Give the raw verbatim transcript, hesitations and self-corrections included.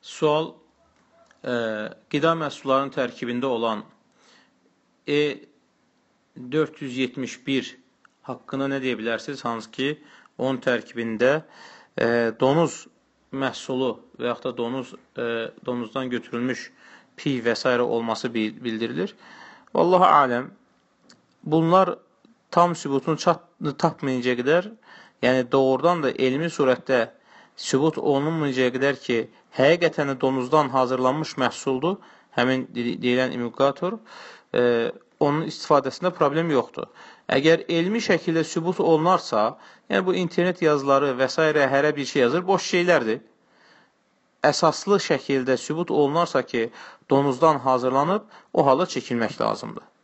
Sual, e, qida məhsullarının tərkibində olan E dörd yüz yetmiş bir haqqında nə deyə bilərsiniz? Hansı ki, onun tərkibində e, donuz məhsulu və yaxud da donuz, e, donuzdan götürülmüş piy və s. olması bildirilir. Vallahi aləm, bunlar tam sübutunu tapmayınca qədər, yəni doğrudan da elmi surətdə sübut olunmayınca qədər ki, həqiqətən də donuzdan hazırlanmış məhsuldur, həmin deyilən imitator, e, onun istifadəsində problem yoxdur. Əgər elmi şəkildə sübut olunarsa, yəni bu internet yazıları və s. hərə bir şey yazır, boş şeylərdir. Əsaslı şəkildə sübut olunarsa ki, donuzdan hazırlanıb, o hala çəkilmək lazımdır.